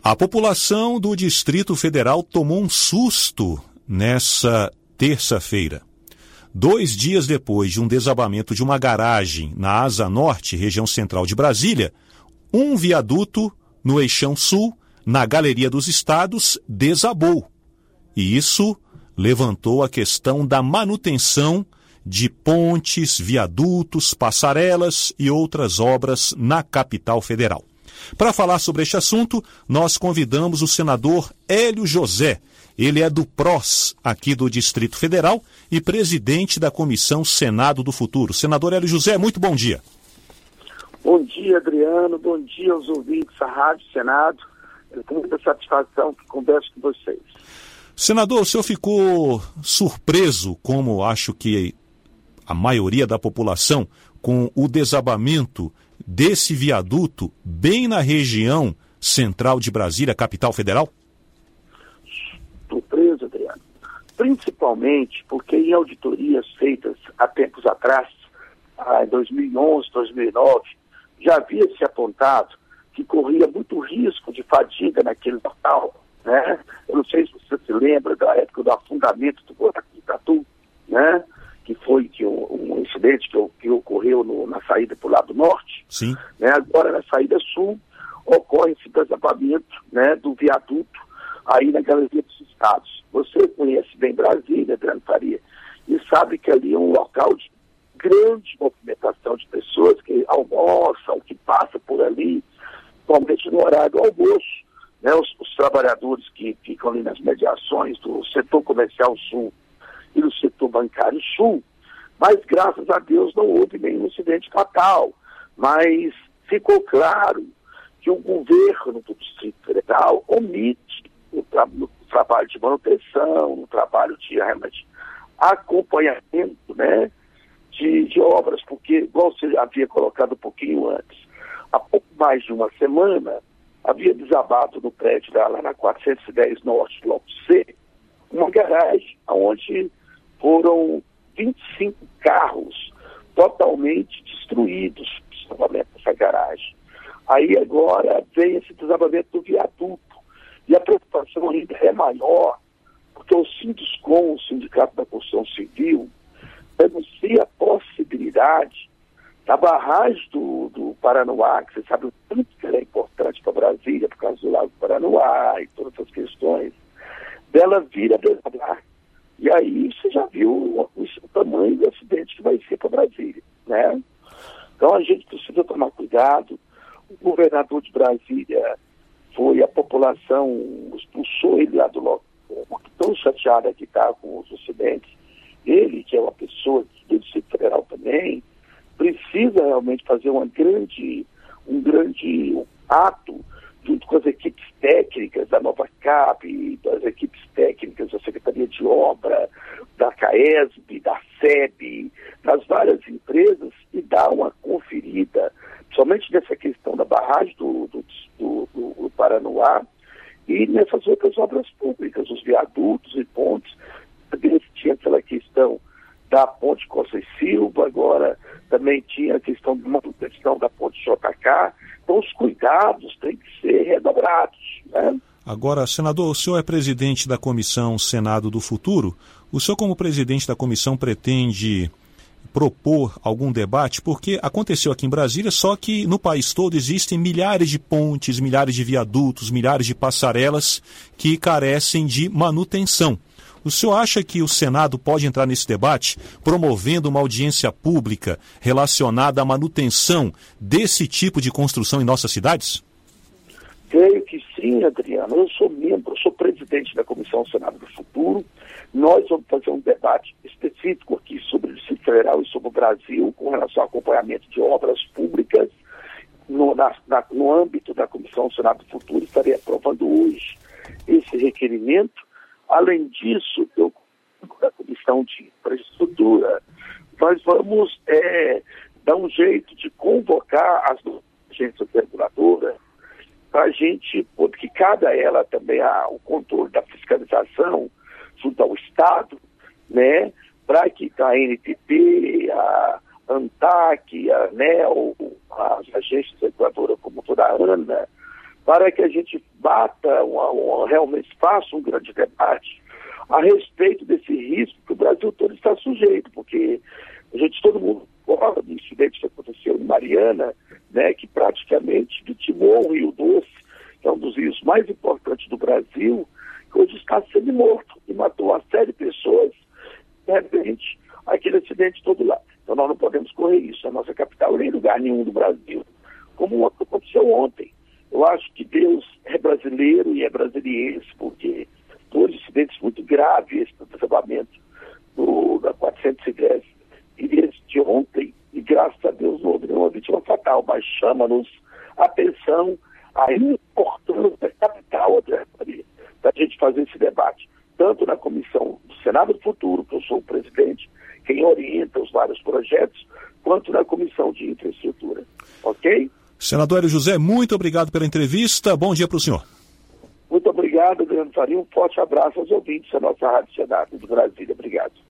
A população do Distrito Federal tomou um susto nessa terça-feira. 2 dias depois de um desabamento de uma garagem na Asa Norte, região central de Brasília, um viaduto no Eixão Sul, na Galeria dos Estados, desabou. E isso levantou a questão da manutenção de pontes, viadutos, passarelas e outras obras na capital federal. Para falar sobre este assunto, nós convidamos o senador Hélio José. Ele é do PROS, aqui do Distrito Federal, e presidente da Comissão Senado do Futuro. Senador Hélio José, muito bom dia. Bom dia, Adriano. Bom dia aos ouvintes da Rádio Senado. Eu tenho muita satisfação que converso com vocês. Senador, o senhor ficou surpreso, como acho que a maioria da população, com o desabamento desse viaduto bem na região central de Brasília, capital federal? Surpreso, Adriano. Principalmente porque em auditorias feitas há tempos atrás, em 2011, 2009, já havia se apontado que corria muito risco de fadiga naquele local, né? Eu não sei se você se lembra da época do afundamento do buraco do Tatu, né? Que foi um incidente que ocorreu na saída para o lado norte. Sim. Né? Agora, na saída sul, ocorre esse desabamento, né, do viaduto aí na Galeria dos Estados. Você conhece bem Brasília, Adriano Faria, e sabe que ali é um local de grande movimentação de pessoas que almoçam, que passam por ali, principalmente no horário do almoço. Né? Os trabalhadores que ficam ali nas mediações do setor comercial sul e do setor bancário sul, mas graças a Deus não houve nenhum incidente fatal. Mas ficou claro que o governo do Distrito Federal omite no trabalho de manutenção, no trabalho de realmente acompanhamento, né, de obras, porque, igual você havia colocado um pouquinho antes, há pouco mais de uma semana, havia desabado no prédio lá na 410 Norte, bloco C, uma garagem onde foram 25 carros totalmente destruídos, desabamento dessa garagem. Aí agora vem esse desabamento do viaduto. E a preocupação ainda é maior, porque o Sinduscom, o Sindicato da Construção Civil, denuncia a possibilidade da barragem do Paranoá, que você sabe o tanto que ela é importante para Brasília, por causa do Lago Paranoá e todas essas questões, dela vir a desabar. E aí você já viu o tamanho do acidente que vai ser para Brasília, né? Então a gente precisa tomar cuidado. O governador de Brasília a população expulsou ele lá do local, tão chateada que está com os acidentes. Ele, que é uma pessoa do Distrito Federal também, precisa realmente fazer um grande ato junto com as equipes técnicas da Nova Cap, das equipes técnicas da Secretaria de Obra, da CAESB, da SEB, das várias empresas, e dar uma conferida, somente nessa questão da barragem do Paranoá e nessas outras obras públicas, os viadutos e pontes. Tinha aquela questão da ponte Costa e Silva, agora também tinha a questão de manutenção da ponte JK. Então os cuidados têm que ser redobrados, né? Agora, senador, o senhor é presidente da Comissão Senado do Futuro. O senhor, como presidente da comissão, pretende propor algum debate? Porque aconteceu aqui em Brasília, só que no país todo existem milhares de pontes, milhares de viadutos, milhares de passarelas que carecem de manutenção. O senhor acha que o Senado pode entrar nesse debate, promovendo uma audiência pública relacionada à manutenção desse tipo de construção em nossas cidades? Creio que sim, Adriano. Eu sou presidente da Comissão Senado do Futuro. Nós vamos fazer um debate específico aqui sobre o Distrito Federal e sobre o Brasil, com relação ao acompanhamento de obras públicas. No âmbito da Comissão Senado do Futuro, estarei aprovando hoje esse requerimento. Além disso, da Comissão de Infraestrutura, nós vamos dar um jeito de convocar as agências reguladoras para a gente, porque cabe a ela também o controle da fiscalização junto ao Estado, né, para que a ANTT, a ANTAC, a ANEEL, as agências reguladoras como toda a ANA, para que a gente realmente faça um grande debate a respeito desse risco que o Brasil todo está sujeito, porque todo mundo fala do incidente que aconteceu em Mariana, né, que praticamente vitimou o Rio Doce, que é um dos rios mais importantes do Brasil, que hoje está sendo morto e matou uma série de pessoas, de repente, aquele acidente todo lá. Então nós não podemos correr isso. A nossa capital nem em lugar nenhum do Brasil, como aconteceu ontem. Eu acho que Deus é brasileiro e é brasiliense, porque dois incidentes muito graves, esse do desabamento da 410 e esse de ontem, e graças a Deus não houve nenhuma vítima fatal, mas chama-nos a atenção a importância capital, André Faria, da gente fazer esse debate, tanto na Comissão do Senado do Futuro, que eu sou o presidente, quem orienta os vários projetos, quanto na Comissão de Infraestrutura. Ok? Senador Hélio José, muito obrigado pela entrevista. Bom dia para o senhor. Muito obrigado, Adriano Faria. Um forte abraço aos ouvintes da nossa Rádio Senado de Brasília. Obrigado.